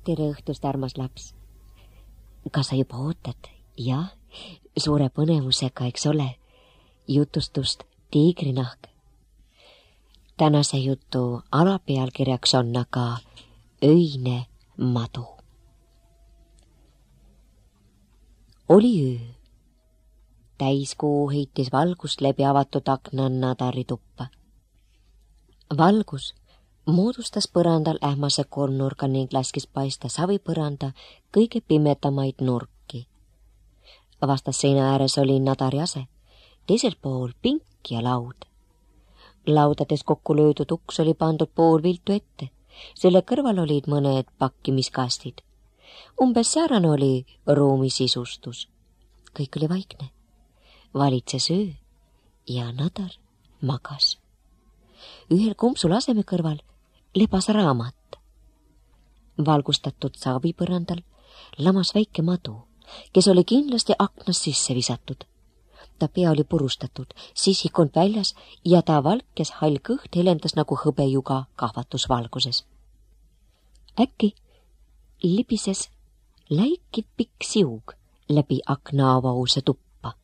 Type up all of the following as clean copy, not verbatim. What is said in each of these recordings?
tere õhtust, armas laps. Kas sa juba ootad? Jah, suure põnevusega, eks ole, jutustust Tiigrinahk. Tänase jutu alapealkirjaks on aga öine madu. Oli öö. Täiskuu heitis valgust läbi avatud akna Nadari tuppa. Valgus moodustas põrandal ähmase kolmnurga ning laskis paista savipõranda kõige pimedamaid nurki. Vastas seina ääres oli Nadari ase, teisel pool pink ja laud. Laudades kokku löödud uks oli pandud pool viltu ette, selle kõrval olid mõned pakkimiskastid. Umbes säärane oli ruumi sisustus. Kõik oli vaikne. Valitses öö ja Nadar magas. Ühel kumpsul aseme kõrval lebas raamat. Valgustatud saavipõrandal lamas väike madu, kes oli kindlasti aknast sisse visatud. Ta pea oli purustatud, sisikond väljas ja ta valkes hall kõht helendas nagu hõbejuga kahvatusvalguses. Äkki libises läikiv pikk siug läbi akna avause tuppa.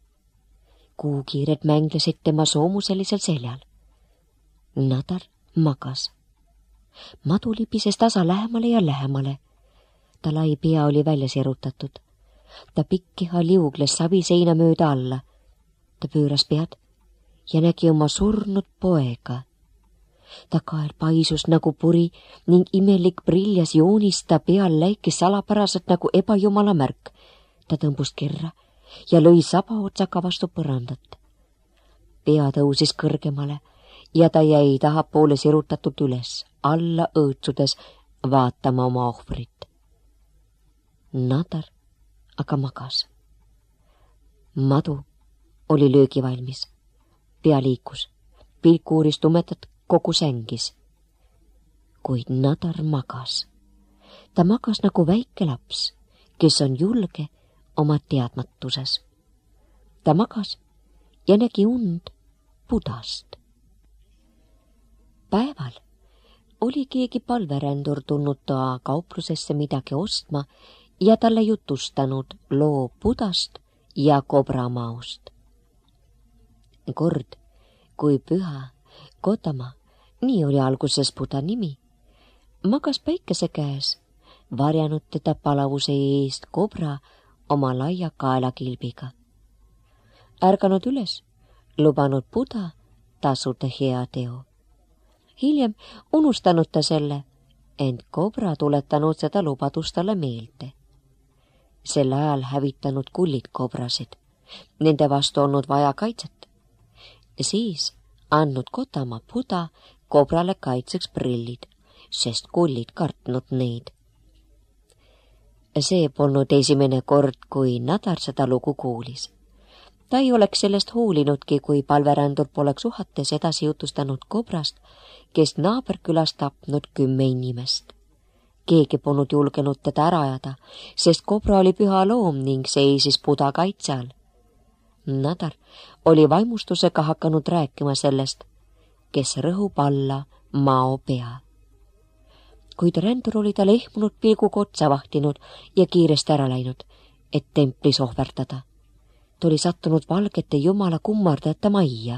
Kuukiired mänglesid tema soomuselisel seljal. Nadar magas. Madu libises tasa lähemale ja lähemale. Ta lai pea oli välja sirutatud. Ta pikk keha liugles saviseina mööda alla. Ta pööras pead ja nägi oma surnud poega. Ta kael paisus nagu puri ning imelik priljas joonista peal läikis salapäraselt nagu ebajumala märk. Ta tõmbus kirra ja lõi sabaotsaga vastu põrandat. Pea tõusis kõrgemale ja ta jäi tahapoole sirutatud üles, alla õõtsudes vaatama oma ohvrit. Nadar aga magas. Madu oli löögivalmis. Pea liikus, pilk uuris tumedat kogu sängis. Kuid Nadar magas. Ta magas nagu väike laps, kes on julge oma teadmatuses. Ta magas ja nägi und pudast. Päeval oli keegi palverändur tulnud toa kauplusesse midagi ostma ja talle jutustanud loo pudast ja kobramaost. Kord, kui püha Kotama, nii oli alguses puda nimi, magas päikese käes, varjanud teda palavuse eest kobra oma laia kaelakilbiga. Ärganud üles, lubanud puda tasuda hea teo. Hiljem unustanud ta selle, ent kobra tuletanud seda lubadust talle meelde. Sel ajal hävitanud kullid kobrasid, nende vastu olnud vaja kaitset. Siis andnud Kotama puda kobrale kaitseks prillid, sest kullid kartnud neid. See polnud esimene kord, kui Nadar seda lugu kuulis. Ta ei oleks sellest hoolinudki, kui palverändur poleks uhates edasi jutustanud kobrast, kes naaberkülas tapnud 10 inimest. Keegi polnud julgenud teda ära ajada, sest kobra oli püha loom ning seisis puda kaitse all. Nadar oli vaimustusega hakanud rääkima sellest, kes rõhub alla mao pea. Kuid rändur oli talle ehmunud pilguga otsa vahtinud ja kiiresti ära läinud, et templis ohverdada. Ta oli sattunud valgete jumala kummardajate majja.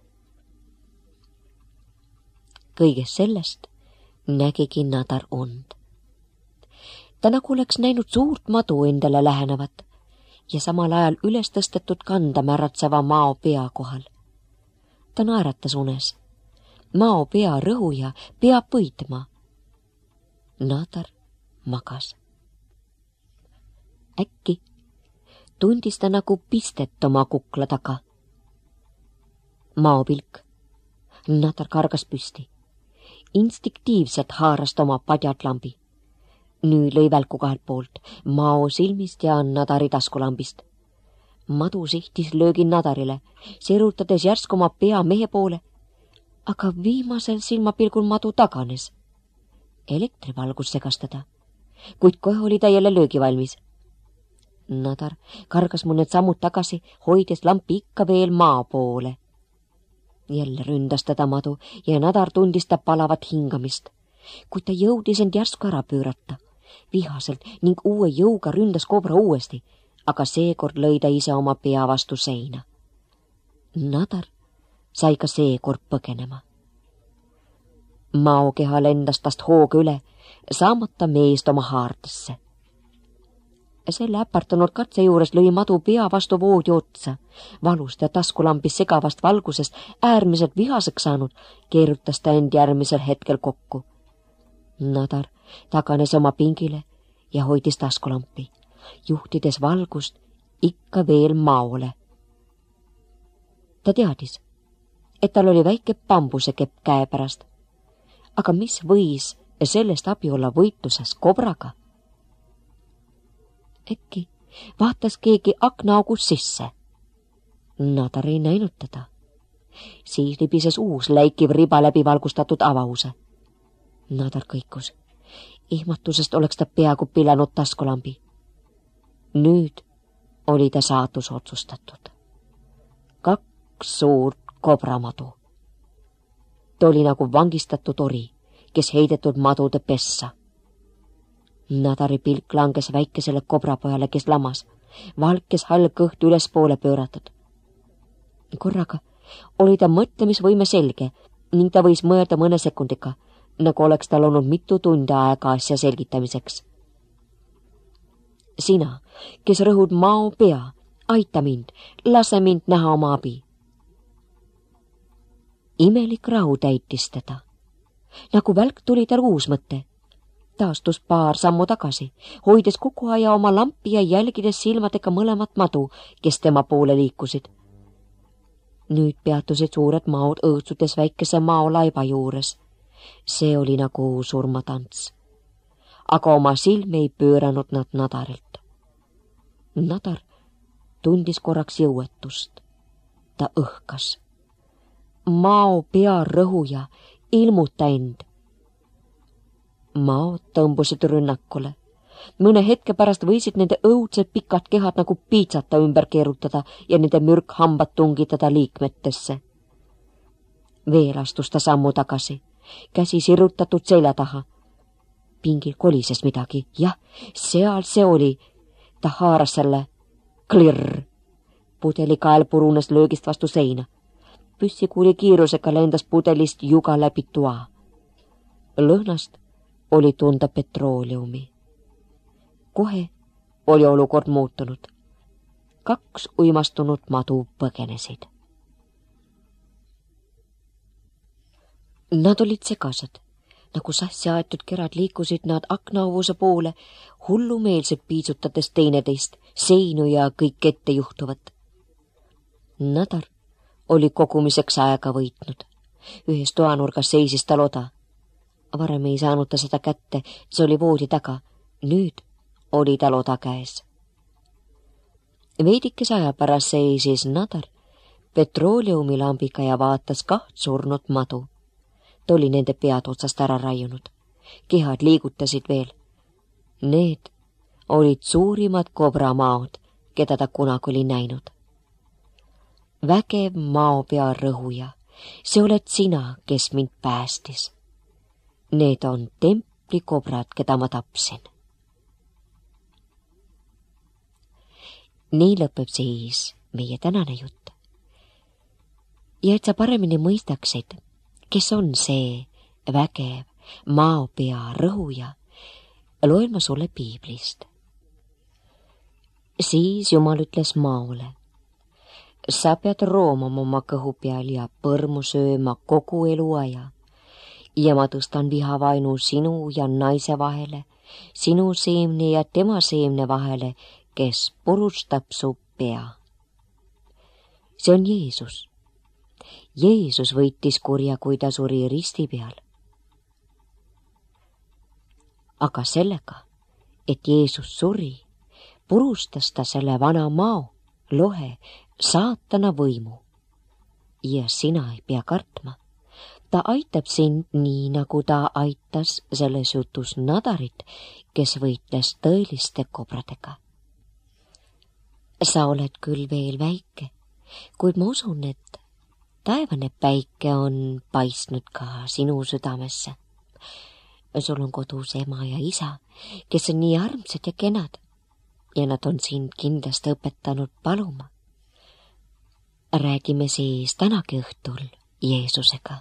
Kõigest sellest nägigi Nadar und. Ta nagu oleks näinud suurt madu endale lähenevat ja samal ajal üles tõstetud kanda märatseva mao pea kohal. Ta naeratas unes. Mao pea rõhuja peab võitma. Nadar magas. Äkki tundis ta nagu pistet oma kukla taga. Mao pilk. Nadar kargas püsti. Instinktiivselt haaras ta oma padjad lambi. Nüüd lõi välku kahelt poolt, Mao silmist ja Nadari taskulambist. Madu sihtis löögi Nadarile, sirutades järsku oma pea mehe poole, aga viimasel silmapilgul madu taganes. Elektrivalgus segastada, kuid kohe oli ta jälle löögi valmis. Nadar kargas mõned sammud tagasi, hoides lampi ikka veel maa poole. Jälle ründas teda madu ja Nadar tundis ta palavat hingamist, kuid ta jõudis end järsku ära pöörata. vihaselt ning uue jõuga ründas kobra uuesti, aga seekord lõi ta ise oma pea vastu seina. Nadar sai ka seekord põgenema. Mao keha lendas tast hooga üle, saamata meest oma haardesse. Selle äpartanud katse juures lõi madu pea vastu voodi otsa. Valust ja taskulampis segavast valgusest äärmiselt vihaseks saanud, keerutas ta end järgmisel hetkel kokku. Nadar taganes oma pingile ja hoidis taskulampi, juhtides valgust ikka veel Maole. Ta teadis, et tal oli väike bambusekepp käe pärast, aga mis võis sellest abi olla võitluses kobraga? Äkki vaatas keegi aknaaugust sisse. Nadar ei näinud teda. Siis libises uus läikiv riba läbi valgustatud avause. Nadar kõikus. Ihmatusest oleks ta peaaegu pilanud taskulambi. Nüüd oli ta saatus otsustatud. 2 suurt kobramadu. Ta oli nagu vangistatud ori, kes heidetud madude pessa. Nadari pilk langes väikesele kobrapojale, kes lamas, valkes hall kõht ülespoole pööratud. Korraga oli ta mõtlemisvõime selge ning ta võis mõelda mõne sekundiga, nagu oleks tal olnud mitu tundi aega asja selgitamiseks. Sina, kes rõhud Mao pea, aita mind, lase mind näha oma abi. Imelik rahu täitis teda. Nagu välk tuli tal uus mõte. Taastus paar sammu tagasi, hoides kogu aja oma lampi ja jälgides silmadega mõlemat madu, kes tema poole liikusid. Nüüd peatusid suured maod õõtsudes väikese Mao laiba juures. See oli nagu surmatants. Aga oma silmi ei pööranud nad Nadarilt. Nadar tundis korraks jõuetust. Ta õhkas. Mao pea rõhuja, ilmuta end. Maod tõmbusid rünnakule. Mõne hetke pärast võisid nende õudsed pikad kehad nagu piitsata ümber keerutada ja nende mürkhambad tungitada liikmetesse. Veel astus ta sammu tagasi, käsi sirutatud selja taha. Pingil kolises midagi, jah, seal see oli. Ta haaras selle. Klirr! Pudeli kael purunes löögist vastu seina. Püssikuuli kiirusega lendas pudelist juga läbi toa. Lõhnast oli tunda petrooleumi. Kohe oli olukord muutunud. 2 uimastunud madu põgenesid. Nad olid segased. Nagu sassi aetud kerad liikusid nad aknauvuse poole, hullumeelselt piitsutades teineteist, seinu ja kõik ette juhtuvat. Nadar oli kogumiseks aega võitnud. Ühes toanurgas seisis tal oda. Varem ei saanud ta seda kätte, see oli voodi taga. Nüüd oli tal oda käes. Veidikese aja pärast seisis Nadar petrooleumilambika ja vaatas 2 surnud madu. Ta oli nende pead otsast ära raiunud. Kehad liigutasid veel. Need olid suurimad kobramaod, keda ta kunagi oli näinud. Vägev Mao pea rõhuja, see oled sina, kes mind päästis. Need on templikobrad, keda ma tapsin. Nii lõpeb siis meie tänane jutt. Ja et sa paremini mõistaksid, kes on see vägev Mao pea rõhuja, loen ma sulle piiblist. Siis Jumal ütles Maole, sa pead roomama oma kõhu peal ja põrmu sööma kogu eluaja ja ma tõstan vihavainu sinu ja naise vahele, sinu seemne ja tema seemne vahele, kes purustab su pea. See on Jeesus. Jeesus võitis kurja, kui ta suri risti peal. Aga sellega, et Jeesus suri, purustas ta selle vana Mao, lohe, saatana võimu. Ja sina ei pea kartma. Ta aitab sind nii, nagu ta aitas selles jutus Nadarit, kes võitles tõeliste kobradega. Sa oled küll veel väike, kuid ma usun, et taevane päike on paistnud ka sinu südamesse. sul on kodus ema ja isa, kes on nii armsad ja kenad ja nad on sind kindlasti õpetanud paluma. Räägime siis tänagi õhtul Jeesusega.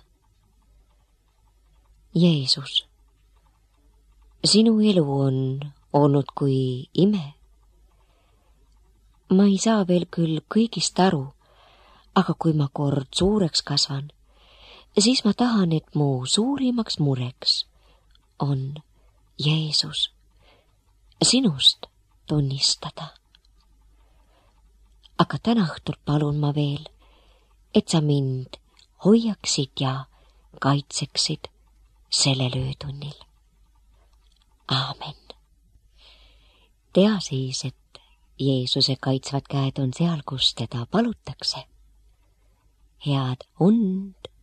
Jeesus, sinu elu on olnud kui ime. Ma ei saa veel küll kõigist aru, aga kui ma kord suureks kasvan, siis ma tahan, et mu suurimaks mureks on Jeesus, sinust tunnistada. Aga täna õhtul palun ma veel, et sa mind hoiaksid ja kaitseksid sellel öötunnil. Aamen. Tea siis, et Jeesuse kaitsvad käed on seal, kus teda palutakse. Head und!